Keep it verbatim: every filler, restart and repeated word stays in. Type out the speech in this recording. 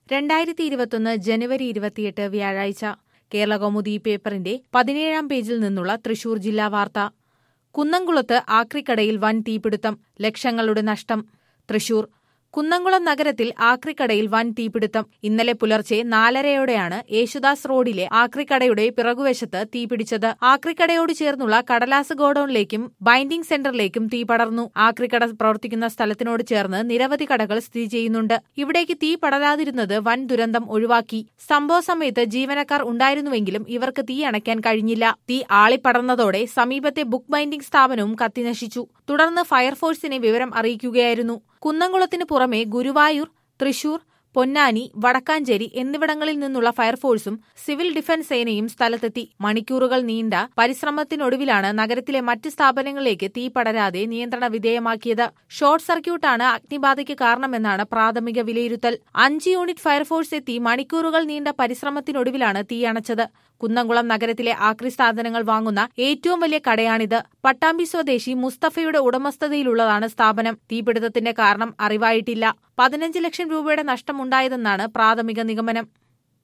രണ്ടായിരത്തി ഇരുപത്തൊന്ന് ജനുവരി ഇരുപത്തിയെട്ട് വ്യാഴാഴ്ച കേരളകൗമുദി പേപ്പറിന്റെ പതിനേഴാം പേജിൽ നിന്നുള്ള തൃശൂർ ജില്ലാ വാർത്ത. കുന്നംകുളത്ത് ആക്രിക്കടയിൽ വൻ തീപിടുത്തം, ലക്ഷങ്ങളുടെ നഷ്ടം. തൃശൂർ കുന്നംകുളം നഗരത്തിൽ ആക്രിക്കടയിൽ വൻ തീപിടുത്തം. ഇന്നലെ പുലർച്ചെ നാലരയോടെയാണ് യേശുദാസ് റോഡിലെ ആക്രിക്കടയുടെ പിറകുവശത്ത് തീപിടിച്ചത്. ആക്രിക്കടയോട് ചേർന്നുള്ള കടലാസ് ഗോഡൌണിലേക്കും ബൈൻഡിംഗ് സെന്ററിലേക്കും തീ പടർന്നു. ആക്രിക്കട പ്രവർത്തിക്കുന്ന സ്ഥലത്തിനോട് ചേർന്ന് നിരവധി കടകൾ സ്ഥിതി ചെയ്യുന്നുണ്ട്. ഇവിടേക്ക് തീ പടരാതിരുന്നത് വൻ ദുരന്തം ഒഴിവാക്കി. സംഭവ സമയത്ത് ജീവനക്കാർ ഉണ്ടായിരുന്നുവെങ്കിലും ഇവർക്ക് തീ അണയ്ക്കാൻ കഴിഞ്ഞില്ല. തീ ആളിപ്പടർന്നതോടെ സമീപത്തെ ബുക്ക് ബൈൻഡിംഗ് സ്ഥാപനവും കത്തിനശിച്ചു. തുടർന്ന് ഫയർഫോഴ്സിനെ വിവരം അറിയിക്കുകയായിരുന്നു. കുന്നംകുളത്തിന് പുറമെ ഗുരുവായൂർ, തൃശൂർ, പൊന്നാനി, വടക്കാഞ്ചേരി എന്നിവിടങ്ങളിൽ നിന്നുള്ള ഫയർഫോഴ്സും സിവിൽ ഡിഫൻസ് സേനയും സ്ഥലത്തെത്തി. മണിക്കൂറുകൾ നീണ്ട പരിശ്രമത്തിനൊടുവിലാണ് നഗരത്തിലെ മറ്റ് സ്ഥാപനങ്ങളിലേക്ക് തീ പടരാതെ നിയന്ത്രണ വിധേയമാക്കിയത്. ഷോർട്ട് സർക്യൂട്ടാണ് അഗ്നിബാധയ്ക്ക് കാരണമെന്നാണ് പ്രാഥമിക വിലയിരുത്തൽ. അഞ്ച് യൂണിറ്റ് ഫയർഫോഴ്സ് എത്തി മണിക്കൂറുകൾ നീണ്ട പരിശ്രമത്തിനൊടുവിലാണ് തീയണച്ചത്. കുന്നംകുളം നഗരത്തിലെ ആക്രി സാധനങ്ങൾ വാങ്ങുന്ന ഏറ്റവും വലിയ കടയാണിത്. പട്ടാമ്പി സ്വദേശി മുസ്തഫയുടെ ഉടമസ്ഥതയിലുള്ളതാണ് സ്ഥാപനം. തീപിടുത്തത്തിന്റെ കാരണം അറിവായിട്ടില്ല. പതിനഞ്ച് ലക്ഷം രൂപയുടെ നഷ്ടമുണ്ടായതെന്നാണ് പ്രാഥമിക നിഗമനം.